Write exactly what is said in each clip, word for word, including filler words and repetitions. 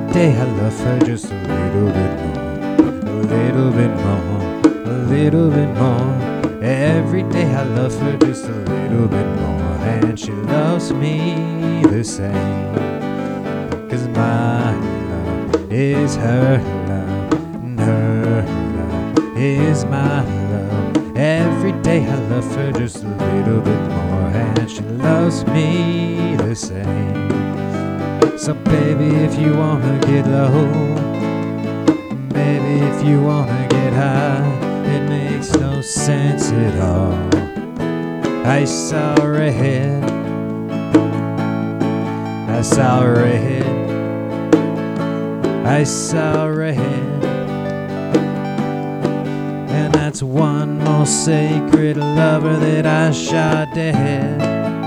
day I love her just a little bit more, a little bit more, a little bit more. Every day I love her just a little bit more, and she loves me the same. Cause my love is her love, and her love is my love. Every day I love her just a little bit more, and she loves me the same. So baby, if you wanna get low, baby, if you wanna get high, it makes no sense at all. I saw red, I saw red, I saw red, and that's one more sacred lover that I shot dead.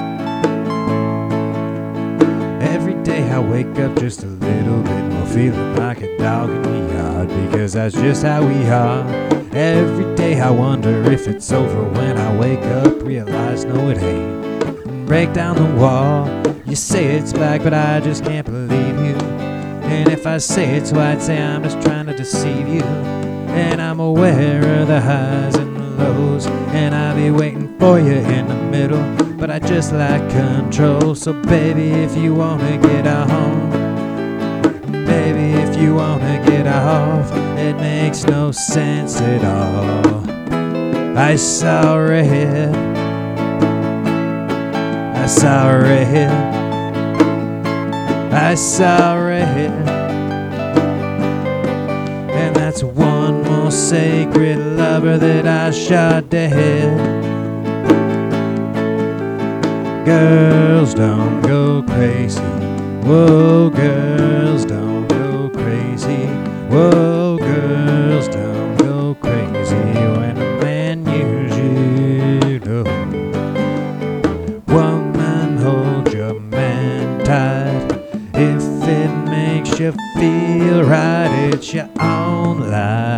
Every day I wake up just a little bit more, feeling like a dog in the yard, because that's just how we are. Every day I wonder if it's over when I wake up, realize no it ain't. Break down the wall, you say it's black but I just can't believe you. And if I say it's white, say I'm just trying to deceive you. And I'm aware of the highs and the lows, and I'll be waiting for you in the middle, but I just like control. So baby, if you wanna get home, baby, if you wanna get off, it makes no sense at all. I saw red, I saw red, I saw red, and that's one more sacred lover that I shot dead. Girls don't go crazy, whoa, girls don't go crazy, whoa, girls don't go crazy when a man uses you know. Woman, hold your man tight, if it makes you feel right, it's your own life.